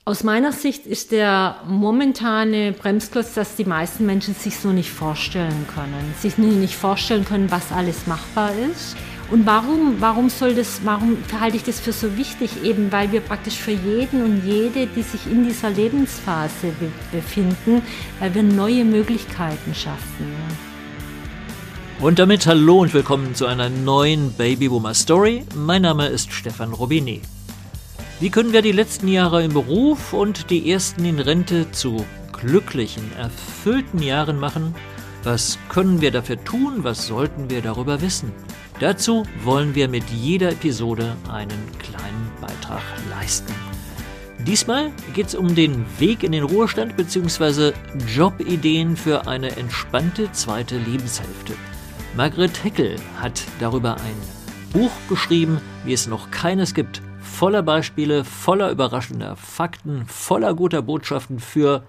Aus meiner Sicht ist der momentane Bremsklotz, dass die meisten Menschen sich so nicht vorstellen können. Sich nicht vorstellen können, was alles machbar ist. Und warum halte ich das für so wichtig? Eben weil wir praktisch für jeden und jede, die sich in dieser Lebensphase befinden, weil wir neue Möglichkeiten schaffen. Und damit hallo und willkommen zu einer neuen Babyboomer Story. Mein Name ist Stefan Robinet. Wie können wir die letzten Jahre im Beruf und die ersten in Rente zu glücklichen, erfüllten Jahren machen? Was können wir dafür tun? Was sollten wir darüber wissen? Dazu wollen wir mit jeder Episode einen kleinen Beitrag leisten. Diesmal geht es um den Weg in den Ruhestand bzw. Jobideen für eine entspannte zweite Lebenshälfte. Margret Heckel hat darüber ein Buch geschrieben, wie es noch keines gibt. Voller Beispiele, voller überraschender Fakten, voller guter Botschaften für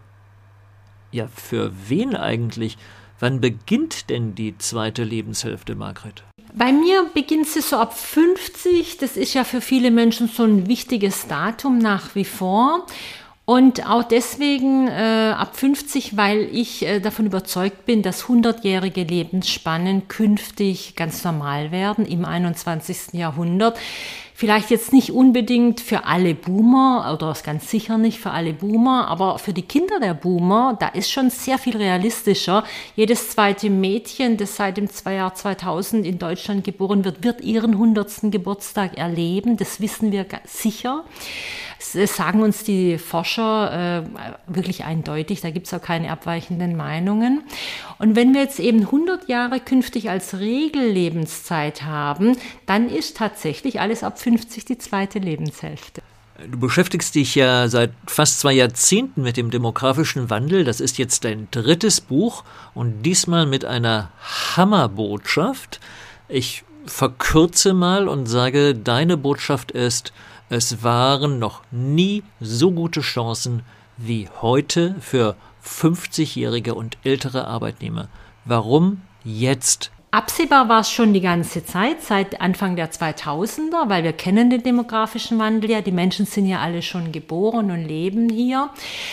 wen eigentlich? Wann beginnt denn die zweite Lebenshälfte, Margret? Bei mir beginnt sie so ab 50. Das ist ja für viele Menschen so ein wichtiges Datum nach wie vor. Und auch deswegen ab 50, weil ich davon überzeugt bin, dass 100-jährige Lebensspannen künftig ganz normal werden im 21. Jahrhundert. Vielleicht jetzt nicht unbedingt für alle Boomer oder ganz sicher nicht für alle Boomer, aber für die Kinder der Boomer, da ist schon sehr viel realistischer. Jedes zweite Mädchen, das seit dem Jahr 2000 in Deutschland geboren wird ihren 100. Geburtstag erleben. Das wissen wir sicher. Das sagen uns die Forscher wirklich eindeutig, da gibt es auch keine abweichenden Meinungen. Und wenn wir jetzt eben 100 Jahre künftig als Regellebenszeit haben, dann ist tatsächlich alles ab 50 die zweite Lebenshälfte. Du beschäftigst dich ja seit fast 2 Jahrzehnten mit dem demografischen Wandel. Das ist jetzt dein 3. Buch und diesmal mit einer Hammerbotschaft. Ich verkürze mal und sage, deine Botschaft ist: Es waren noch nie so gute Chancen wie heute für 50-jährige und ältere Arbeitnehmer. Warum jetzt? Absehbar war es schon die ganze Zeit, seit Anfang der 2000er, weil wir kennen den demografischen Wandel ja. Die Menschen sind ja alle schon geboren und leben hier.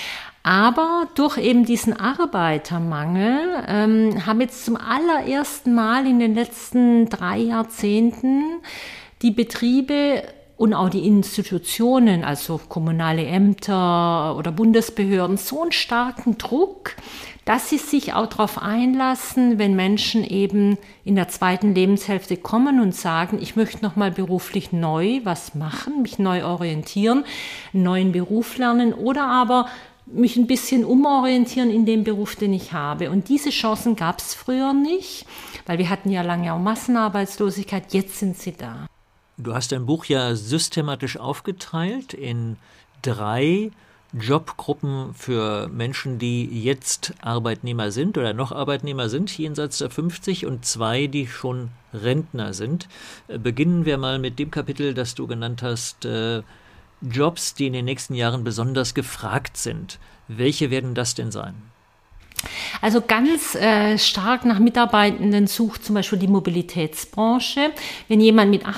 Aber durch eben diesen Arbeitermangel haben jetzt zum allerersten Mal in den letzten 3 Jahrzehnten die Betriebe und auch die Institutionen, also kommunale Ämter oder Bundesbehörden, so einen starken Druck, dass sie sich auch darauf einlassen, wenn Menschen eben in der zweiten Lebenshälfte kommen und sagen, ich möchte nochmal beruflich neu was machen, mich neu orientieren, einen neuen Beruf lernen oder aber mich ein bisschen umorientieren in dem Beruf, den ich habe. Und diese Chancen gab es früher nicht, weil wir hatten ja lange auch Massenarbeitslosigkeit, jetzt sind sie da. Du hast dein Buch ja systematisch aufgeteilt in 3 Jobgruppen für Menschen, die jetzt Arbeitnehmer sind oder noch Arbeitnehmer sind, jenseits der 50, und 2, die schon Rentner sind. Beginnen wir mal mit dem Kapitel, das du genannt hast, Jobs, die in den nächsten Jahren besonders gefragt sind. Welche werden das denn sein? Also ganz stark nach Mitarbeitenden sucht zum Beispiel die Mobilitätsbranche. Wenn jemand mit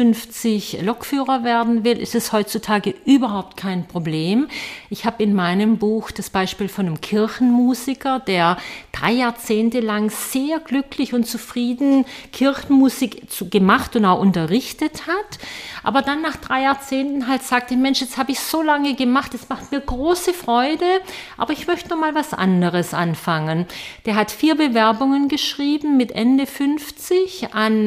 58 Lokführer werden will, ist es heutzutage überhaupt kein Problem. Ich habe in meinem Buch das Beispiel von einem Kirchenmusiker, der 3 Jahrzehnte lang sehr glücklich und zufrieden Kirchenmusik gemacht und auch unterrichtet hat. Aber dann nach 3 Jahrzehnten halt sagte, Mensch, jetzt habe ich so lange gemacht, es macht mir große Freude, aber ich möchte noch mal was anderes anfangen. Der hat 4 Bewerbungen geschrieben mit Ende 50 an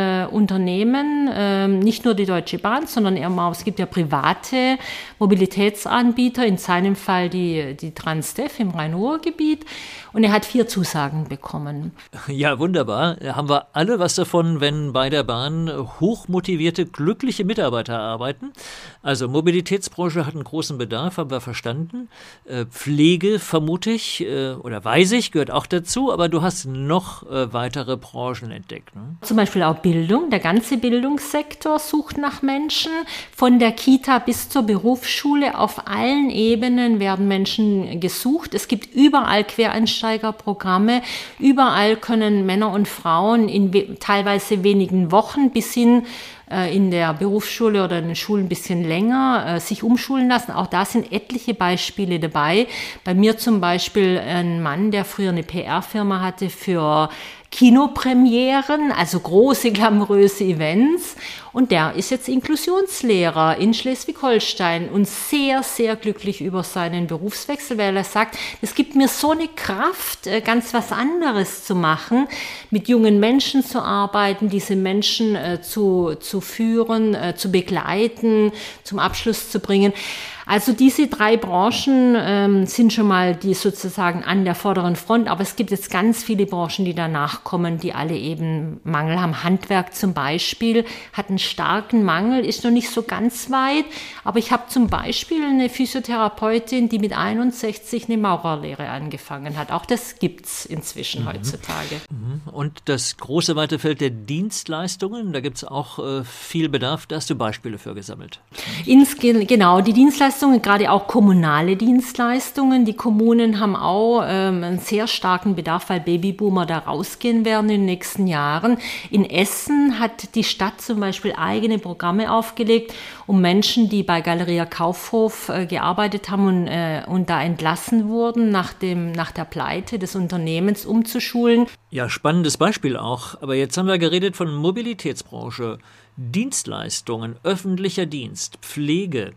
Unternehmen, nicht nur die Deutsche Bahn, sondern es gibt ja private Mobilitätsanbieter, in seinem Fall die Transdev im Rhein-Ruhr-Gebiet. Und er hat 4 Zusagen bekommen. Ja, wunderbar. Haben wir alle was davon, wenn bei der Bahn hochmotivierte, glückliche Mitarbeiter arbeiten. Also Mobilitätsbranche hat einen großen Bedarf, haben wir verstanden. Pflege, vermute ich, oder weiß ich, gehört auch dazu. Aber du hast noch weitere Branchen entdeckt, ne? Zum Beispiel auch Bildung. Der ganze Bildungssektor sucht nach Menschen. Von der Kita bis zur Berufsschule. Auf allen Ebenen werden Menschen gesucht. Es gibt überall Quereinsteigerprogramme. Überall können Männer und Frauen in teilweise wenigen Wochen bis hin in der Berufsschule oder in den Schulen ein bisschen länger sich umschulen lassen. Auch da sind etliche Beispiele dabei. Bei mir zum Beispiel ein Mann, der früher eine PR-Firma hatte für Kinopremieren, also große, glamouröse Events. Und der ist jetzt Inklusionslehrer in Schleswig-Holstein und sehr, sehr glücklich über seinen Berufswechsel, weil er sagt, es gibt mir so eine Kraft, ganz was anderes zu machen, mit jungen Menschen zu arbeiten, diese Menschen zu führen, zu begleiten, zum Abschluss zu bringen. Also diese 3 Branchen sind schon mal die sozusagen an der vorderen Front, aber es gibt jetzt ganz viele Branchen, die danach kommen, die alle eben Mangel haben. Handwerk zum Beispiel hat einen starken Mangel, ist noch nicht so ganz weit, aber ich habe zum Beispiel eine Physiotherapeutin, die mit 61 eine Maurerlehre angefangen hat. Auch das gibt's inzwischen heutzutage. Und das große weite Feld der Dienstleistungen, da gibt's auch viel Bedarf, da hast du Beispiele für gesammelt. Genau, die Dienstleistungen, gerade auch kommunale Dienstleistungen. Die Kommunen haben auch einen sehr starken Bedarf, weil Babyboomer da rausgehen werden in den nächsten Jahren. In Essen hat die Stadt zum Beispiel eigene Programme aufgelegt, um Menschen, die bei Galeria Kaufhof gearbeitet haben und da entlassen wurden, nach der Pleite des Unternehmens umzuschulen. Ja, spannendes Beispiel auch. Aber jetzt haben wir geredet von Mobilitätsbranche, Dienstleistungen, öffentlicher Dienst, Pflege,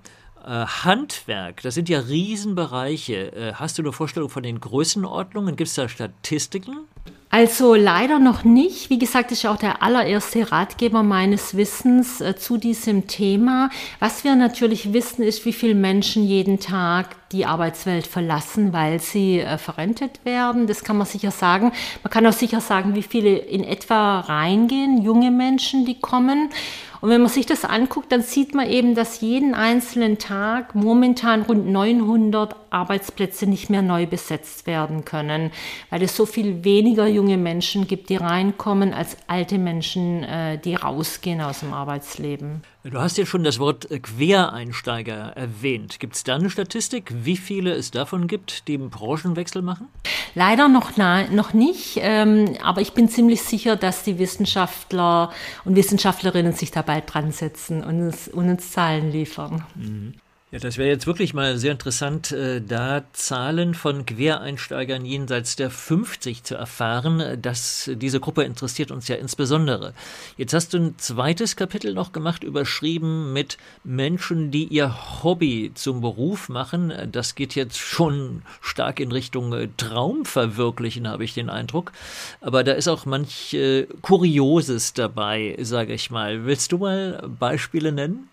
Handwerk, das sind ja Riesenbereiche. Hast du eine Vorstellung von den Größenordnungen? Gibt es da Statistiken? Also leider noch nicht. Wie gesagt, das ist auch der allererste Ratgeber meines Wissens zu diesem Thema. Was wir natürlich wissen, ist, wie viele Menschen jeden Tag die Arbeitswelt verlassen, weil sie verrentet werden. Das kann man sicher sagen. Man kann auch sicher sagen, wie viele in etwa reingehen, junge Menschen, die kommen. Und wenn man sich das anguckt, dann sieht man eben, dass jeden einzelnen Tag momentan rund 900 Arbeitsplätze nicht mehr neu besetzt werden können, weil es so viel weniger junge Menschen gibt, die reinkommen, als alte Menschen, die rausgehen aus dem Arbeitsleben. Du hast ja schon das Wort Quereinsteiger erwähnt. Gibt es da eine Statistik, wie viele es davon gibt, die einen Branchenwechsel machen? Leider noch nicht, aber ich bin ziemlich sicher, dass die Wissenschaftler und Wissenschaftlerinnen sich da bald dran setzen und uns Zahlen liefern. Mhm. Ja, das wäre jetzt wirklich mal sehr interessant, da Zahlen von Quereinsteigern jenseits der 50 zu erfahren. Diese Gruppe interessiert uns ja insbesondere. Jetzt hast du ein zweites Kapitel noch gemacht, überschrieben mit Menschen, die ihr Hobby zum Beruf machen. Das geht jetzt schon stark in Richtung Traumverwirklichen, habe ich den Eindruck. Aber da ist auch manch Kurioses dabei, sage ich mal. Willst du mal Beispiele nennen?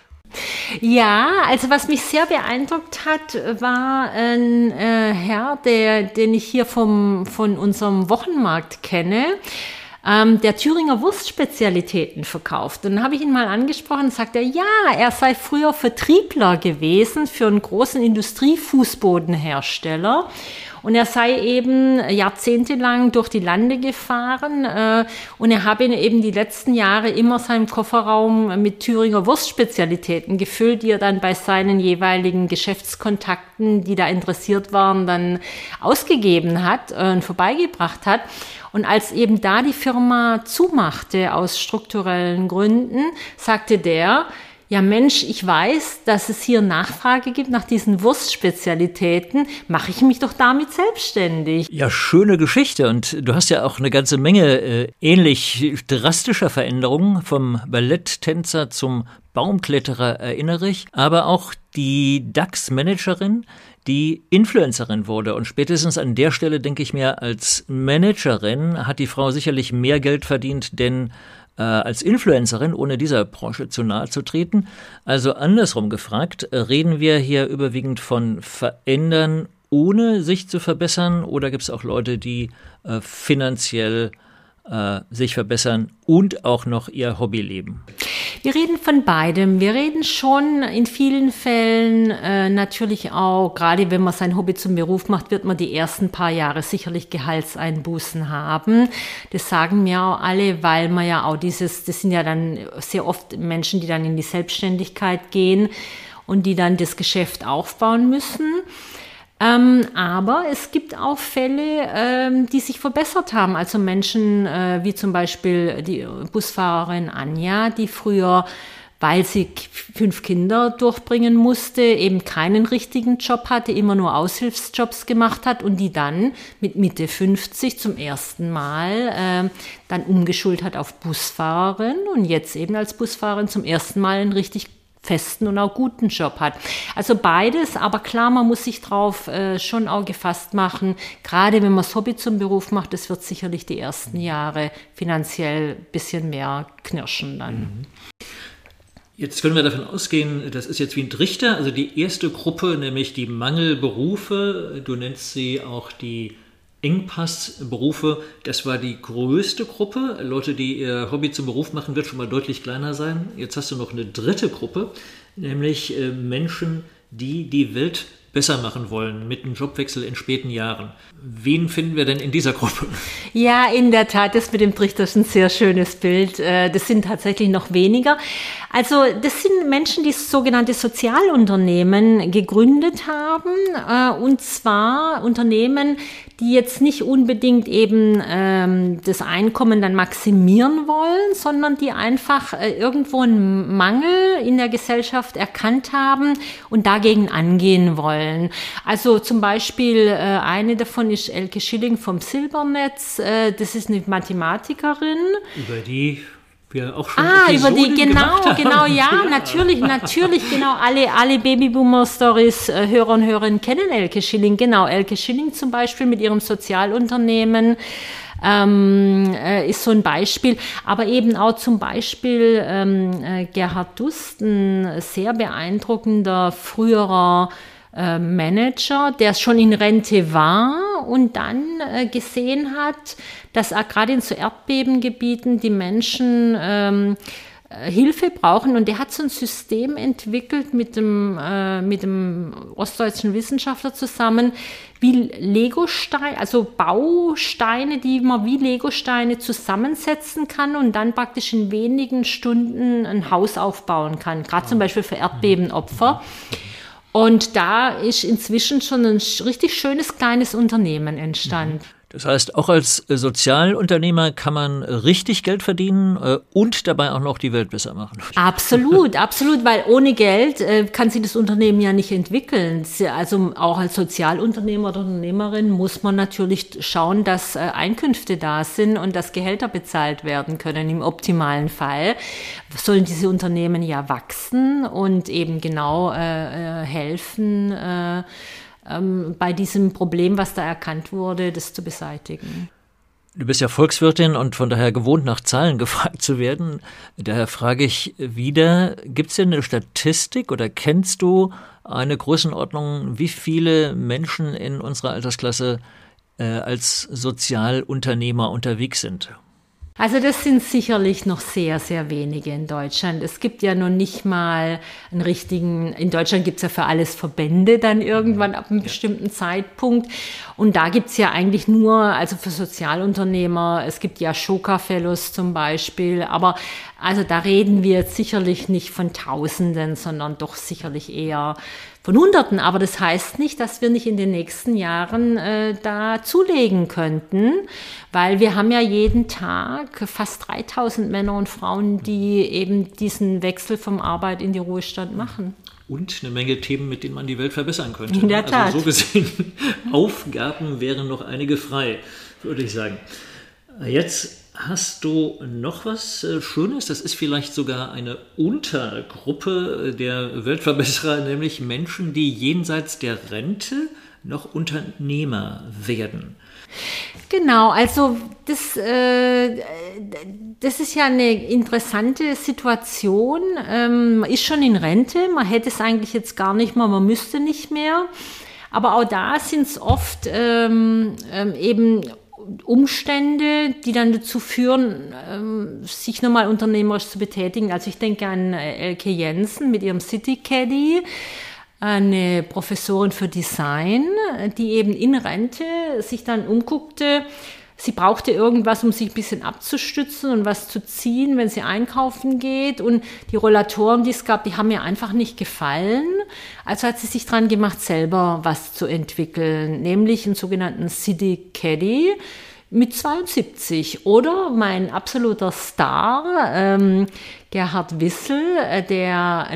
Ja, also was mich sehr beeindruckt hat, war ein Herr, den ich hier von unserem Wochenmarkt kenne, der Thüringer Wurstspezialitäten verkauft. Und dann habe ich ihn mal angesprochen und sagte, ja, er sei früher Vertriebler gewesen für einen großen Industriefußbodenhersteller. Und er sei eben jahrzehntelang durch die Lande gefahren und er habe eben die letzten Jahre immer seinen Kofferraum mit Thüringer Wurstspezialitäten gefüllt, die er dann bei seinen jeweiligen Geschäftskontakten, die da interessiert waren, dann ausgegeben hat und vorbeigebracht hat. Und als eben da die Firma zumachte aus strukturellen Gründen, sagte der, ja Mensch, ich weiß, dass es hier Nachfrage gibt nach diesen Wurstspezialitäten, mache ich mich doch damit selbstständig. Ja, schöne Geschichte und du hast ja auch eine ganze Menge ähnlich drastischer Veränderungen, vom Balletttänzer zum Baumkletterer erinnere ich, aber auch die DAX-Managerin, die Influencerin wurde. Und spätestens an der Stelle, denke ich mir, als Managerin hat die Frau sicherlich mehr Geld verdient, denn als Influencerin, ohne dieser Branche zu nahe zu treten. Also andersrum gefragt, reden wir hier überwiegend von verändern, ohne sich zu verbessern, oder gibt es auch Leute, die finanziell sich verbessern und auch noch ihr Hobby leben? Wir reden von beidem. Wir reden schon in vielen Fällen natürlich auch, gerade wenn man sein Hobby zum Beruf macht, wird man die ersten paar Jahre sicherlich Gehaltseinbußen haben. Das sagen mir auch alle, weil man ja auch das sind ja dann sehr oft Menschen, die dann in die Selbstständigkeit gehen und die dann das Geschäft aufbauen müssen. Aber es gibt auch Fälle, die sich verbessert haben. Also Menschen wie zum Beispiel die Busfahrerin Anja, die früher, weil sie 5 Kinder durchbringen musste, eben keinen richtigen Job hatte, immer nur Aushilfsjobs gemacht hat und die dann mit Mitte 50 zum ersten Mal dann umgeschult hat auf Busfahrerin und jetzt eben als Busfahrerin zum ersten Mal einen richtig festen und auch guten Job hat. Also beides, aber klar, man muss sich drauf schon auch gefasst machen, gerade wenn man das Hobby zum Beruf macht, das wird sicherlich die ersten Jahre finanziell ein bisschen mehr knirschen dann. Jetzt können wir davon ausgehen, das ist jetzt wie ein Trichter, also die erste Gruppe, nämlich die Mangelberufe, du nennst sie auch die Engpassberufe, das war die größte Gruppe. Leute, die ihr Hobby zum Beruf machen, wird schon mal deutlich kleiner sein. Jetzt hast du noch eine dritte Gruppe, nämlich Menschen, die die Welt besser machen wollen mit einem Jobwechsel in späten Jahren. Wen finden wir denn in dieser Gruppe? Ja, in der Tat, das mit dem Trichter ist ein sehr schönes Bild. Das sind tatsächlich noch weniger. Also das sind Menschen, die sogenannte Sozialunternehmen gegründet haben, und zwar Unternehmen, die jetzt nicht unbedingt eben das Einkommen dann maximieren wollen, sondern die einfach irgendwo einen Mangel in der Gesellschaft erkannt haben und dagegen angehen wollen. Also zum Beispiel eine davon ist Elke Schilling vom Silbernetz. Das ist eine Mathematikerin. Über die wir auch schon über die, gemacht haben. Ja, natürlich, genau, alle Babyboomer-Stories, Hörer und Hörerinnen kennen Elke Schilling, genau, Elke Schilling zum Beispiel mit ihrem Sozialunternehmen, ist so ein Beispiel, aber eben auch zum Beispiel Gerhard Dust, ein sehr beeindruckender früherer Manager, der schon in Rente war und dann gesehen hat, dass gerade in so Erdbebengebieten die Menschen Hilfe brauchen. Und der hat so ein System entwickelt mit dem ostdeutschen Wissenschaftler zusammen, wie Legosteine, also Bausteine, die man wie Legosteine zusammensetzen kann und dann praktisch in wenigen Stunden ein Haus aufbauen kann, gerade zum Beispiel für Erdbebenopfer. Und da ist inzwischen schon ein richtig schönes kleines Unternehmen entstanden. Das heißt, auch als Sozialunternehmer kann man richtig Geld verdienen und dabei auch noch die Welt besser machen. Absolut, weil ohne Geld kann sich das Unternehmen ja nicht entwickeln. Also auch als Sozialunternehmer oder Unternehmerin muss man natürlich schauen, dass Einkünfte da sind und dass Gehälter bezahlt werden können. Im optimalen Fall sollen diese Unternehmen ja wachsen und eben genau helfen, bei diesem Problem, was da erkannt wurde, das zu beseitigen. Du bist ja Volkswirtin und von daher gewohnt, nach Zahlen gefragt zu werden. Daher frage ich wieder, gibt es denn eine Statistik oder kennst du eine Größenordnung, wie viele Menschen in unserer Altersklasse als Sozialunternehmer unterwegs sind? Also das sind sicherlich noch sehr, sehr wenige in Deutschland. Es gibt ja noch nicht mal einen richtigen, in Deutschland gibt es ja für alles Verbände dann irgendwann ab einem bestimmten Zeitpunkt. Und da gibt es ja eigentlich nur, also für Sozialunternehmer, es gibt ja Ashoka-Fellows zum Beispiel, aber also da reden wir jetzt sicherlich nicht von Tausenden, sondern doch sicherlich eher von Hunderten. Aber das heißt nicht, dass wir nicht in den nächsten Jahren da zulegen könnten, weil wir haben ja jeden Tag fast 3000 Männer und Frauen, die eben diesen Wechsel vom Arbeit in die Ruhestand machen. Und eine Menge Themen, mit denen man die Welt verbessern könnte. In der Tat. Also so gesehen, Aufgaben wären noch einige frei, würde ich sagen. Jetzt hast du noch was Schönes? Das ist vielleicht sogar eine Untergruppe der Weltverbesserer, nämlich Menschen, die jenseits der Rente noch Unternehmer werden. Genau, also das ist ja eine interessante Situation. Man ist schon in Rente, man hätte es eigentlich jetzt gar nicht mehr, man müsste nicht mehr. Aber auch da sind es oft eben Umstände, die dann dazu führen, sich nochmal unternehmerisch zu betätigen. Also ich denke an Elke Jensen mit ihrem City Caddy, eine Professorin für Design, die eben in Rente sich dann umguckte, Sie brauchte irgendwas, um sich ein bisschen abzustützen und was zu ziehen, wenn sie einkaufen geht. Und die Rollatoren, die es gab, die haben ihr einfach nicht gefallen. Also hat sie sich dran gemacht, selber was zu entwickeln, nämlich einen sogenannten City Caddy mit 72. Oder mein absoluter Star, Gerhard Wissel, der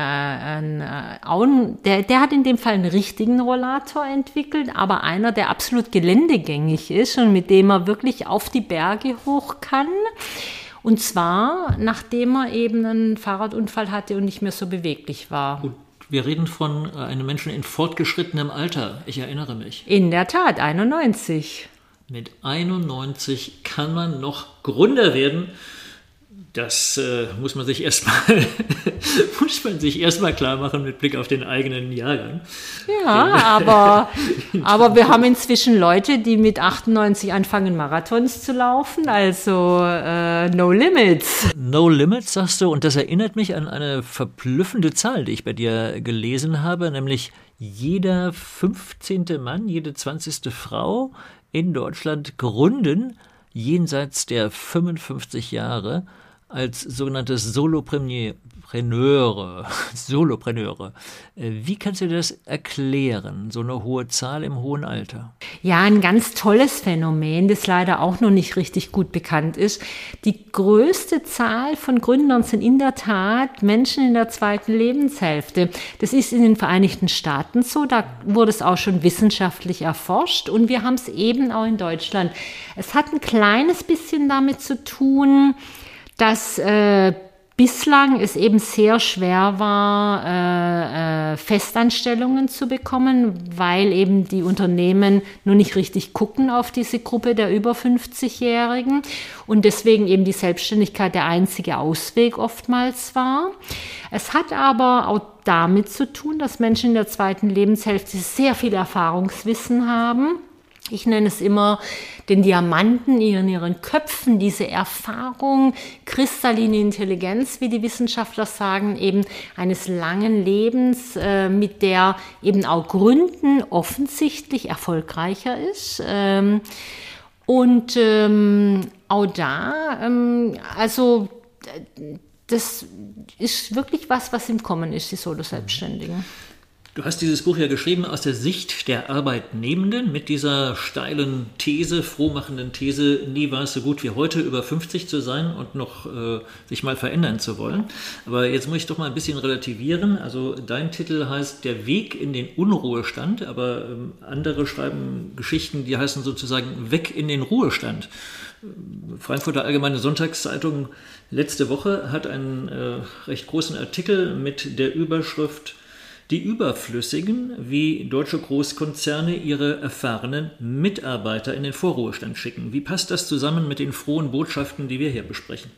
hat in dem Fall einen richtigen Rollator entwickelt, aber einer, der absolut geländegängig ist und mit dem er wirklich auf die Berge hoch kann. Und zwar, nachdem er eben einen Fahrradunfall hatte und nicht mehr so beweglich war. Und wir reden von einem Menschen in fortgeschrittenem Alter. Ich erinnere mich. In der Tat, 91. Mit 91 kann man noch Gründer werden. Das muss man sich erstmal klar machen mit Blick auf den eigenen Jahrgang. Ja, aber wir haben inzwischen Leute, die mit 98 anfangen, Marathons zu laufen, also no limits. No limits, sagst du, und das erinnert mich an eine verblüffende Zahl, die ich bei dir gelesen habe, nämlich jeder 15. Mann, jede 20. Frau in Deutschland gründen jenseits der 55 Jahre als sogenannte Solopreneure. Wie kannst du das erklären, so eine hohe Zahl im hohen Alter? Ja, ein ganz tolles Phänomen, das leider auch noch nicht richtig gut bekannt ist. Die größte Zahl von Gründern sind in der Tat Menschen in der zweiten Lebenshälfte. Das ist in den Vereinigten Staaten so, da wurde es auch schon wissenschaftlich erforscht und wir haben es eben auch in Deutschland. Es hat ein kleines bisschen damit zu tun, dass bislang es eben sehr schwer war, Festanstellungen zu bekommen, weil eben die Unternehmen nur nicht richtig gucken auf diese Gruppe der über 50-Jährigen und deswegen eben die Selbstständigkeit der einzige Ausweg oftmals war. Es hat aber auch damit zu tun, dass Menschen in der zweiten Lebenshälfte sehr viel Erfahrungswissen haben. Ich nenne es immer den Diamanten in ihren Köpfen, diese Erfahrung, kristalline Intelligenz, wie die Wissenschaftler sagen, eben eines langen Lebens, mit der eben auch Gründen offensichtlich erfolgreicher ist. Und auch da, also das ist wirklich was im Kommen ist, die Solo-Selbstständigen. Du hast dieses Buch ja geschrieben aus der Sicht der Arbeitnehmenden mit dieser steilen These, frohmachenden These, nie war es so gut wie heute, über 50 zu sein und noch sich mal verändern zu wollen. Aber jetzt muss ich doch mal ein bisschen relativieren. Also dein Titel heißt Der Weg in den Unruhestand, aber andere schreiben Geschichten, die heißen sozusagen Weg in den Ruhestand. Frankfurter Allgemeine Sonntagszeitung letzte Woche hat einen recht großen Artikel mit der Überschrift Die Überflüssigen, wie deutsche Großkonzerne ihre erfahrenen Mitarbeiter in den Vorruhestand schicken. Wie passt das zusammen mit den frohen Botschaften, die wir hier besprechen?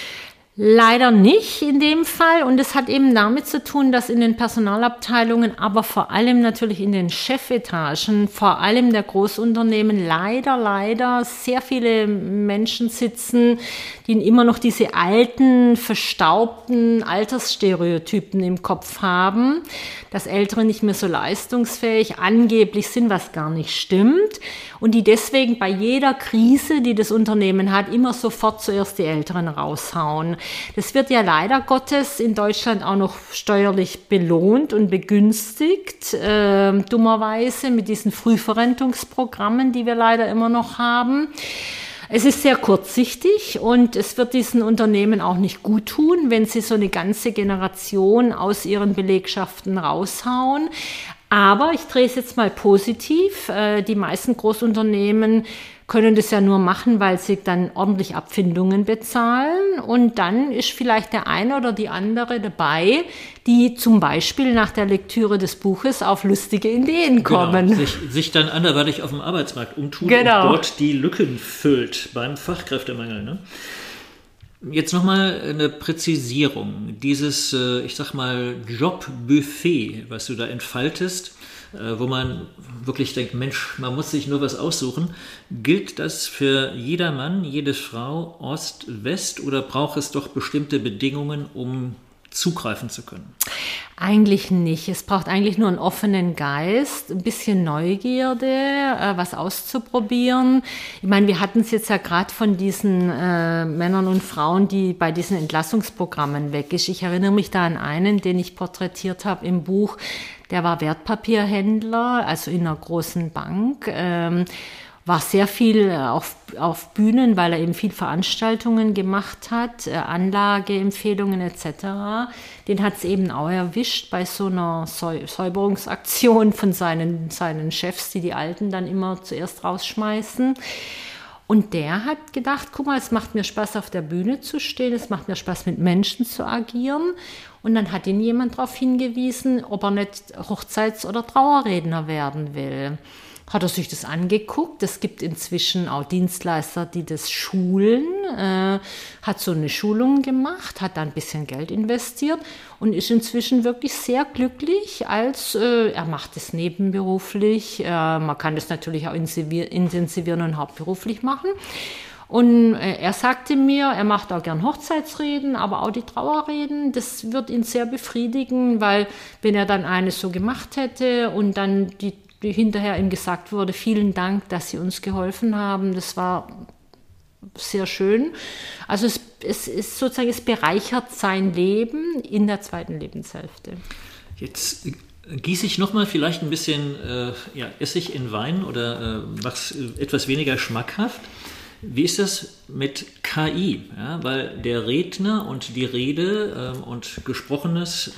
Leider nicht in dem Fall und es hat eben damit zu tun, dass in den Personalabteilungen, aber vor allem natürlich in den Chefetagen, vor allem der Großunternehmen leider sehr viele Menschen sitzen, die immer noch diese alten, verstaubten Altersstereotypen im Kopf haben, dass Ältere nicht mehr so leistungsfähig angeblich sind, was gar nicht stimmt und die deswegen bei jeder Krise, die das Unternehmen hat, immer sofort zuerst die Älteren raushauen. Das wird ja leider Gottes in Deutschland auch noch steuerlich belohnt und begünstigt, dummerweise mit diesen Frühverrentungsprogrammen, die wir leider immer noch haben. Es ist sehr kurzsichtig und es wird diesen Unternehmen auch nicht gut tun, wenn sie so eine ganze Generation aus ihren Belegschaften raushauen. Aber ich drehe es jetzt mal positiv. Die meisten Großunternehmen können das ja nur machen, weil sie dann ordentlich Abfindungen bezahlen. Und dann ist vielleicht der eine oder die andere dabei, die zum Beispiel nach der Lektüre des Buches auf lustige Ideen kommen. Genau, sich dann anderweitig auf dem Arbeitsmarkt umtut und dort die Lücken füllt beim Fachkräftemangel. Ne? Jetzt nochmal eine Präzisierung. Dieses, ich sag mal, Jobbuffet, was du da entfaltest, wo man wirklich denkt, Mensch, man muss sich nur was aussuchen. Gilt das für jeder Mann, jede Frau, Ost, West oder braucht es doch bestimmte Bedingungen, um zugreifen zu können? Eigentlich nicht. Es braucht eigentlich nur einen offenen Geist, ein bisschen Neugierde, was auszuprobieren. Ich meine, wir hatten es jetzt ja gerade von diesen Männern und Frauen, die bei diesen Entlassungsprogrammen weg ist. Ich erinnere mich da an einen, den ich porträtiert habe im Buch. Der war Wertpapierhändler, also in einer großen Bank. War sehr viel auf Bühnen, weil er eben viel Veranstaltungen gemacht hat, Anlageempfehlungen etc. Den hat es eben auch erwischt bei so einer Säuberungsaktion von seinen Chefs, die Alten dann immer zuerst rausschmeißen. Und der hat gedacht, guck mal, es macht mir Spaß, auf der Bühne zu stehen, es macht mir Spaß, mit Menschen zu agieren. Und dann hat ihn jemand darauf hingewiesen, ob er nicht Hochzeits- oder Trauerredner werden will. Hat er sich das angeguckt. Es gibt inzwischen auch Dienstleister, die das schulen, hat so eine Schulung gemacht, hat da ein bisschen Geld investiert und ist inzwischen wirklich sehr glücklich, er macht es nebenberuflich. Man kann das natürlich auch intensivieren und hauptberuflich machen. Und er sagte mir, er macht auch gern Hochzeitsreden, aber auch die Trauerreden. Das wird ihn sehr befriedigen, weil wenn er dann eine so gemacht hätte und dann die hinterher ihm gesagt wurde, vielen Dank, dass Sie uns geholfen haben. Das war sehr schön. Also es ist sozusagen, es bereichert sein Leben in der zweiten Lebenshälfte. Jetzt gieße ich nochmal vielleicht ein bisschen Essig in Wein oder mach's etwas weniger schmackhaft. Wie ist das mit KI? Ja, weil der Redner und die Rede und gesprochenes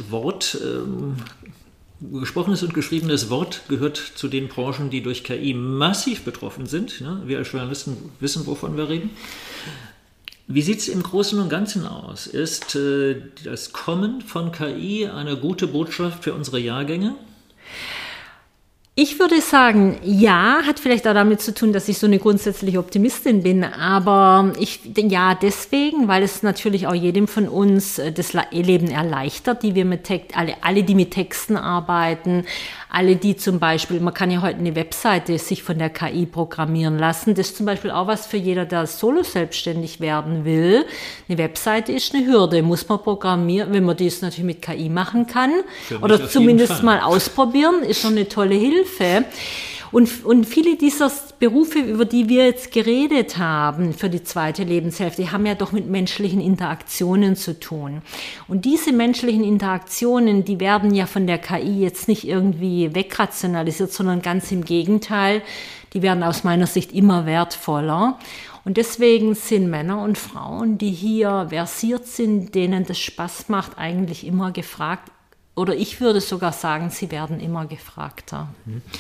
und geschriebenes Wort gehört zu den Branchen, die durch KI massiv betroffen sind. Ja, wir als Journalisten wissen, wovon wir reden. Wie sieht es im Großen und Ganzen aus? Ist das Kommen von KI eine gute Botschaft für unsere Jahrgänge? Ich würde sagen, ja, hat vielleicht auch damit zu tun, dass ich so eine grundsätzliche Optimistin bin, aber deswegen, weil es natürlich auch jedem von uns das Leben erleichtert, die wir alle, die mit Texten arbeiten, alle, die zum Beispiel, man kann ja heute eine Webseite sich von der KI programmieren lassen, das ist zum Beispiel auch was für jeder, der solo selbstständig werden will. Eine Webseite ist eine Hürde, muss man programmieren, wenn man das natürlich mit KI machen kann oder zumindest mal ausprobieren, ist schon eine tolle Hilfe. Und viele dieser Berufe, über die wir jetzt geredet haben für die zweite Lebenshälfte, haben ja doch mit menschlichen Interaktionen zu tun. Und diese menschlichen Interaktionen, die werden ja von der KI jetzt nicht irgendwie wegrationalisiert, sondern ganz im Gegenteil, die werden aus meiner Sicht immer wertvoller. Und deswegen sind Männer und Frauen, die hier versiert sind, denen das Spaß macht, eigentlich immer gefragt. Oder ich würde sogar sagen, sie werden immer gefragter.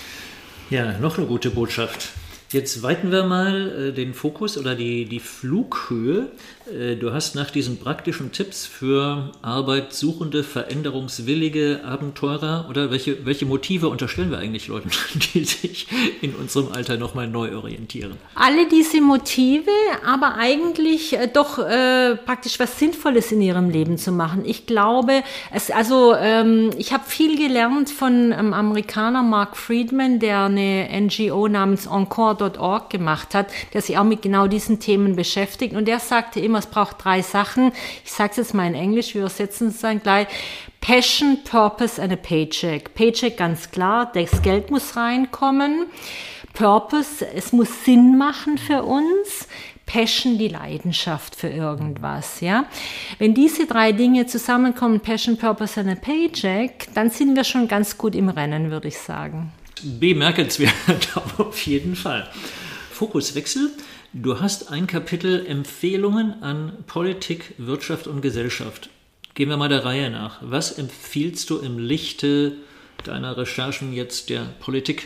Ja, noch eine gute Botschaft. Jetzt weiten wir mal den Fokus oder die Flughöhe. Du hast nach diesen praktischen Tipps für Arbeitssuchende, veränderungswillige Abenteurer oder welche Motive unterstellen wir eigentlich Leuten, die sich in unserem Alter nochmal neu orientieren? Alle diese Motive, aber eigentlich doch praktisch was Sinnvolles in ihrem Leben zu machen. Ich glaube, ich habe viel gelernt von einem Amerikaner, Mark Friedman, der eine NGO namens Encore.org gemacht hat, der sich auch mit genau diesen Themen beschäftigt. Und der sagte immer, es braucht 3 Sachen. Ich sage es jetzt mal in Englisch, wir übersetzen es dann gleich. Passion, Purpose and a Paycheck. Paycheck ganz klar, das Geld muss reinkommen. Purpose, es muss Sinn machen für uns. Passion, die Leidenschaft für irgendwas, ja. Wenn diese 3 Dinge zusammenkommen, Passion, Purpose and a Paycheck, dann sind wir schon ganz gut im Rennen, würde ich sagen. Bemerkenswert auf jeden Fall. Fokuswechsel. Du hast ein Kapitel Empfehlungen an Politik, Wirtschaft und Gesellschaft. Gehen wir mal der Reihe nach. Was empfiehlst du im Lichte deiner Recherchen jetzt der Politik?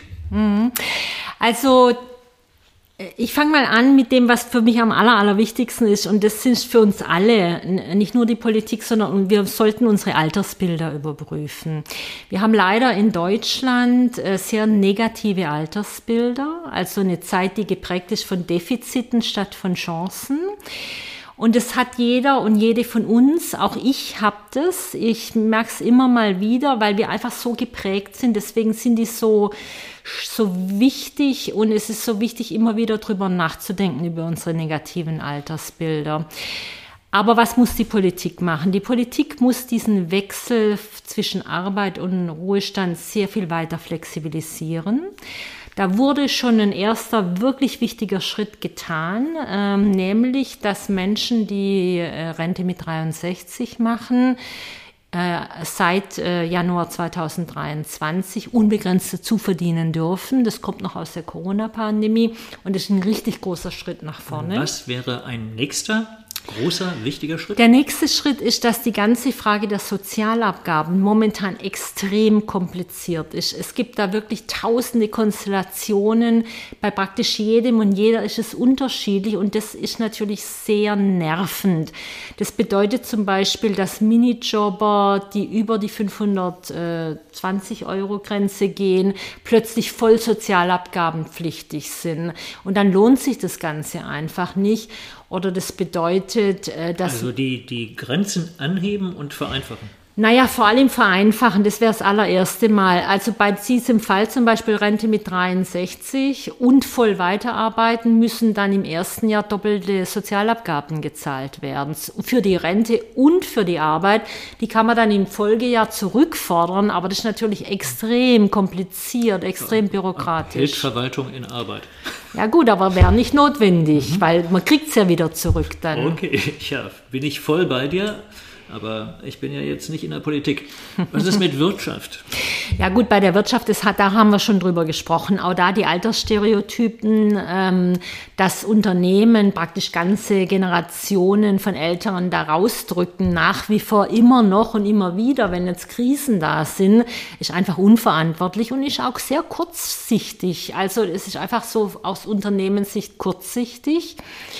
Also ich fange mal an mit dem, was für mich am allerwichtigsten ist, und das ist für uns alle, nicht nur die Politik, sondern wir sollten unsere Altersbilder überprüfen. Wir haben leider in Deutschland sehr negative Altersbilder, also eine Zeit, die geprägt ist von Defiziten statt von Chancen. Und das hat jeder und jede von uns, auch ich habe das, ich merke es immer mal wieder, weil wir einfach so geprägt sind, deswegen sind die so wichtig, und es ist so wichtig, immer wieder drüber nachzudenken, über unsere negativen Altersbilder. Aber was muss die Politik machen? Die Politik muss diesen Wechsel zwischen Arbeit und Ruhestand sehr viel weiter flexibilisieren. Da wurde schon ein erster wirklich wichtiger Schritt getan, nämlich, dass Menschen, die Rente mit 63 machen, seit Januar 2023 unbegrenzt dazu verdienen dürfen. Das kommt noch aus der Corona-Pandemie und das ist ein richtig großer Schritt nach vorne. Was wäre ein nächster großer, wichtiger Schritt? Der nächste Schritt ist, dass die ganze Frage der Sozialabgaben momentan extrem kompliziert ist. Es gibt da wirklich tausende Konstellationen. Bei praktisch jedem und jeder ist es unterschiedlich und das ist natürlich sehr nervend. Das bedeutet zum Beispiel, dass Minijobber, die über die 520-Euro-Grenze gehen, plötzlich voll sozialabgabenpflichtig sind. Und dann lohnt sich das Ganze einfach nicht. Oder das bedeutet, dass... Also die Grenzen anheben und vereinfachen. Naja, vor allem vereinfachen, das wäre das allererste Mal. Also bei diesem Fall zum Beispiel Rente mit 63 und voll weiterarbeiten, müssen dann im ersten Jahr doppelte Sozialabgaben gezahlt werden. Für die Rente und für die Arbeit. Die kann man dann im Folgejahr zurückfordern, aber das ist natürlich extrem kompliziert, extrem bürokratisch. Geldverwaltung in Arbeit. Ja gut, aber wäre nicht notwendig, weil man kriegt es ja wieder zurück dann. Okay, ja, bin ich voll bei dir. Aber ich bin ja jetzt nicht in der Politik. Was ist mit Wirtschaft? Ja gut, bei der Wirtschaft, da haben wir schon drüber gesprochen. Auch da die Altersstereotypen, dass Unternehmen praktisch ganze Generationen von Älteren da rausdrücken, nach wie vor immer noch und immer wieder, wenn jetzt Krisen da sind, ist einfach unverantwortlich und ist auch sehr kurzsichtig. Also es ist einfach so aus Unternehmenssicht kurzsichtig.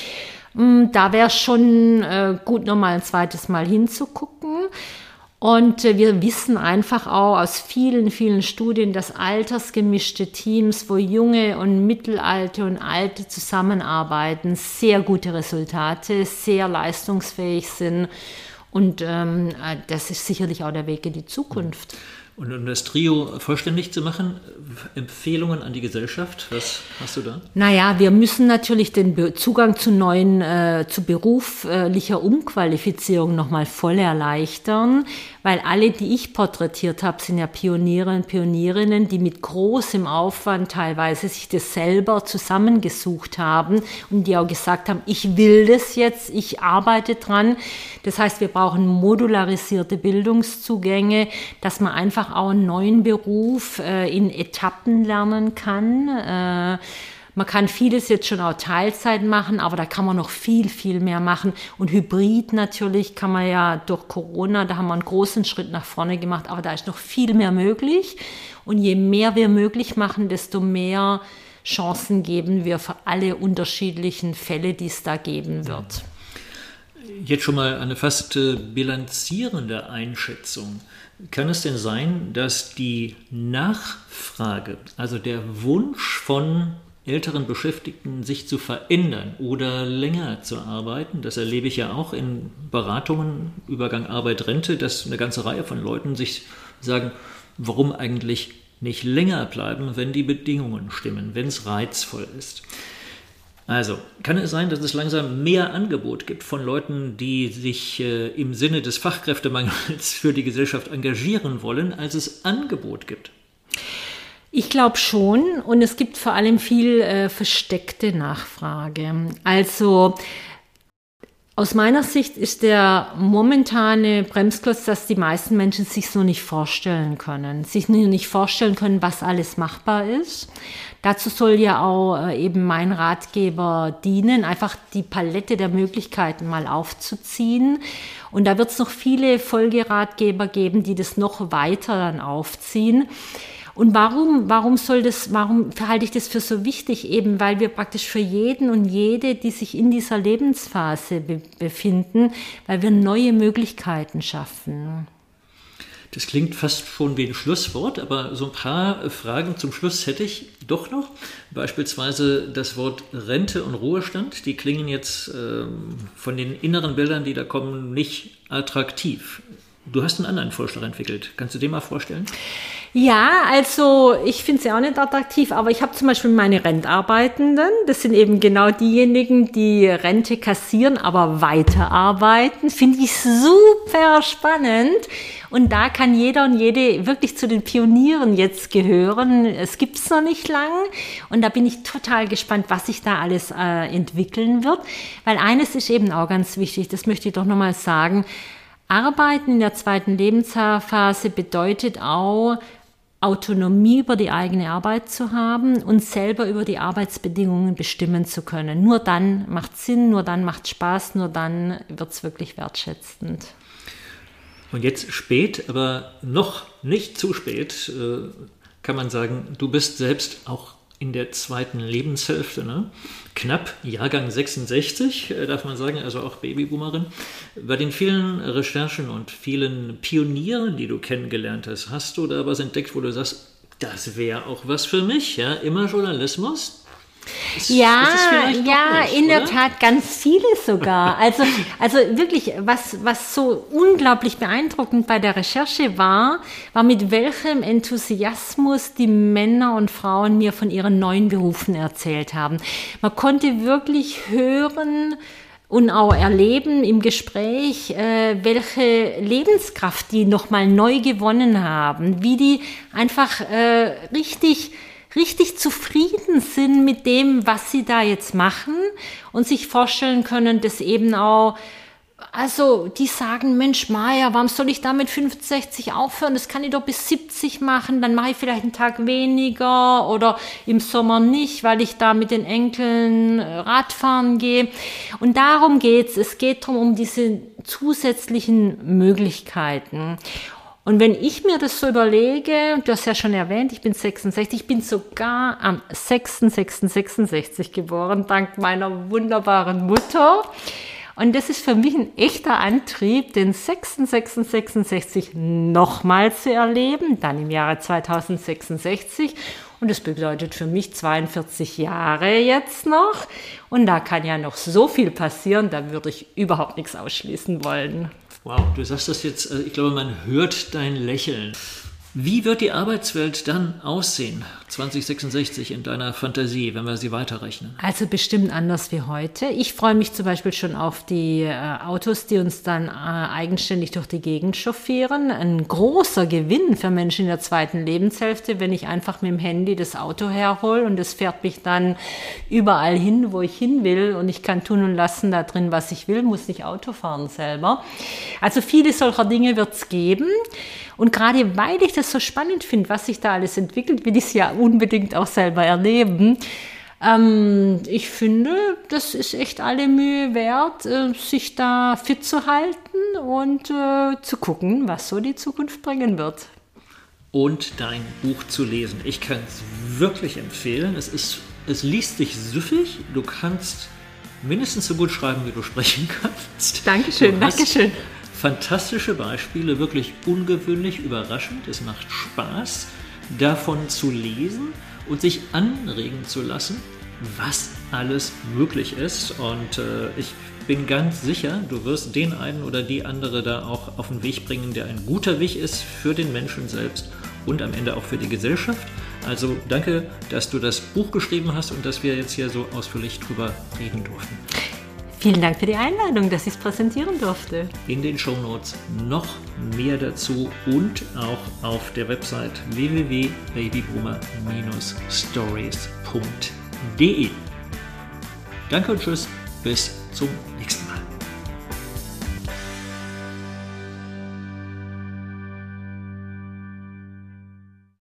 Da wäre es schon gut, nochmal ein zweites Mal hinzugucken. Und wir wissen einfach auch aus vielen, vielen Studien, dass altersgemischte Teams, wo Junge und Mittelalte und Alte zusammenarbeiten, sehr gute Resultate, sehr leistungsfähig sind. Und das ist sicherlich auch der Weg in die Zukunft. Und um das Trio vollständig zu machen, Empfehlungen an die Gesellschaft, was hast du da? Naja, wir müssen natürlich den Zugang zu zu beruflicher Umqualifizierung nochmal voll erleichtern, weil alle, die ich porträtiert habe, sind ja Pioniere und Pionierinnen, die mit großem Aufwand teilweise sich das selber zusammengesucht haben und die auch gesagt haben, ich will das jetzt, ich arbeite dran. Das heißt, wir brauchen modularisierte Bildungszugänge, dass man einfach auch einen neuen Beruf in Etappen lernen kann. Man kann vieles jetzt schon auch Teilzeit machen, aber da kann man noch viel, viel mehr machen. Und Hybrid natürlich kann man ja durch Corona, da haben wir einen großen Schritt nach vorne gemacht, aber da ist noch viel mehr möglich. Und je mehr wir möglich machen, desto mehr Chancen geben wir für alle unterschiedlichen Fälle, die es da geben wird. Jetzt schon mal eine fast bilanzierende Einschätzung. Kann es denn sein, dass die Nachfrage, also der Wunsch von älteren Beschäftigten, sich zu verändern oder länger zu arbeiten, das erlebe ich ja auch in Beratungen, Übergang Arbeit, Rente, dass eine ganze Reihe von Leuten sich sagen, warum eigentlich nicht länger bleiben, wenn die Bedingungen stimmen, wenn es reizvoll ist. Also, kann es sein, dass es langsam mehr Angebot gibt von Leuten, die sich im Sinne des Fachkräftemangels für die Gesellschaft engagieren wollen, als es Angebot gibt? Ich glaube schon, und es gibt vor allem viel versteckte Nachfrage. Also aus meiner Sicht ist der momentane Bremsklotz, dass die meisten Menschen sich so nicht vorstellen können. Sich nicht vorstellen können, was alles machbar ist. Dazu soll ja auch eben mein Ratgeber dienen, einfach die Palette der Möglichkeiten mal aufzuziehen. Und da wird es noch viele Folgeratgeber geben, die das noch weiter dann aufziehen. Und warum halte ich das für so wichtig? Eben, weil wir praktisch für jeden und jede, die sich in dieser Lebensphase befinden, weil wir neue Möglichkeiten schaffen. Das klingt fast schon wie ein Schlusswort, aber so ein paar Fragen zum Schluss hätte ich doch noch. Beispielsweise das Wort Rente und Ruhestand, die klingen jetzt von den inneren Bildern, die da kommen, nicht attraktiv. Du hast einen anderen Vorschlag entwickelt. Kannst du den mal vorstellen? Ja, also ich finde es ja auch nicht attraktiv, aber ich habe zum Beispiel meine Rentarbeitenden, das sind eben genau diejenigen, die Rente kassieren, aber weiterarbeiten, finde ich super spannend. Und da kann jeder und jede wirklich zu den Pionieren jetzt gehören. Es gibt's noch nicht lang und da bin ich total gespannt, was sich da alles entwickeln wird. Weil eines ist eben auch ganz wichtig, das möchte ich doch nochmal sagen, Arbeiten in der zweiten Lebensphase bedeutet auch, Autonomie über die eigene Arbeit zu haben und selber über die Arbeitsbedingungen bestimmen zu können. Nur dann macht es Sinn, nur dann macht es Spaß, nur dann wird es wirklich wertschätzend. Und jetzt spät, aber noch nicht zu spät, kann man sagen, du bist selbst auch in der zweiten Lebenshälfte, ne? Knapp Jahrgang 66, darf man sagen, also auch Babyboomerin. Bei den vielen Recherchen und vielen Pionieren, die du kennengelernt hast, hast du da was entdeckt, wo du sagst, das wäre auch was für mich, ja? Immer Journalismus? Ja, in der Tat ganz viele sogar. Also wirklich, was so unglaublich beeindruckend bei der Recherche war mit welchem Enthusiasmus die Männer und Frauen mir von ihren neuen Berufen erzählt haben. Man konnte wirklich hören und auch erleben im Gespräch, welche Lebenskraft die nochmal neu gewonnen haben, wie die einfach richtig zufrieden sind mit dem, was sie da jetzt machen und sich vorstellen können, dass eben auch, also die sagen, Mensch Maja, warum soll ich da mit 65 aufhören? Das kann ich doch bis 70 machen, dann mache ich vielleicht einen Tag weniger oder im Sommer nicht, weil ich da mit den Enkeln Radfahren gehe. Und darum geht's. Es geht darum, um diese zusätzlichen Möglichkeiten. Und wenn ich mir das so überlege, du hast ja schon erwähnt, ich bin 66, ich bin sogar am 6.6.66 geboren, dank meiner wunderbaren Mutter. Und das ist für mich ein echter Antrieb, den 6.6.66 nochmal zu erleben, dann im Jahre 2066. Und das bedeutet für mich 42 Jahre jetzt noch. Und da kann ja noch so viel passieren, da würde ich überhaupt nichts ausschließen wollen. Wow, du sagst das jetzt, ich glaube, man hört dein Lächeln. Wie wird die Arbeitswelt dann aussehen, 2066 in deiner Fantasie, wenn wir sie weiterrechnen? Also bestimmt anders wie heute. Ich freue mich zum Beispiel schon auf die Autos, die uns dann eigenständig durch die Gegend chauffieren. Ein großer Gewinn für Menschen in der zweiten Lebenshälfte, wenn ich einfach mit dem Handy das Auto herhole und es fährt mich dann überall hin, wo ich hin will und ich kann tun und lassen da drin, was ich will, muss nicht Auto fahren selber. Also viele solcher Dinge wird es geben. Und gerade weil ich das so spannend finde, was sich da alles entwickelt, will ich es ja unbedingt auch selber erleben. Ich finde, das ist echt alle Mühe wert, sich da fit zu halten und zu gucken, was so die Zukunft bringen wird. Und dein Buch zu lesen. Ich kann es wirklich empfehlen. Es liest sich süffig. Du kannst mindestens so gut schreiben, wie du sprechen kannst. Dankeschön. Fantastische Beispiele, wirklich ungewöhnlich, überraschend. Es macht Spaß, davon zu lesen und sich anregen zu lassen, was alles möglich ist. Und ich bin ganz sicher, du wirst den einen oder die andere da auch auf den Weg bringen, der ein guter Weg ist für den Menschen selbst und am Ende auch für die Gesellschaft. Also danke, dass du das Buch geschrieben hast und dass wir jetzt hier so ausführlich drüber reden durften. Vielen Dank für die Einladung, dass ich es präsentieren durfte. In den Shownotes noch mehr dazu und auch auf der Website www.babyboomer-stories.de. Danke und tschüss, bis zum nächsten Mal.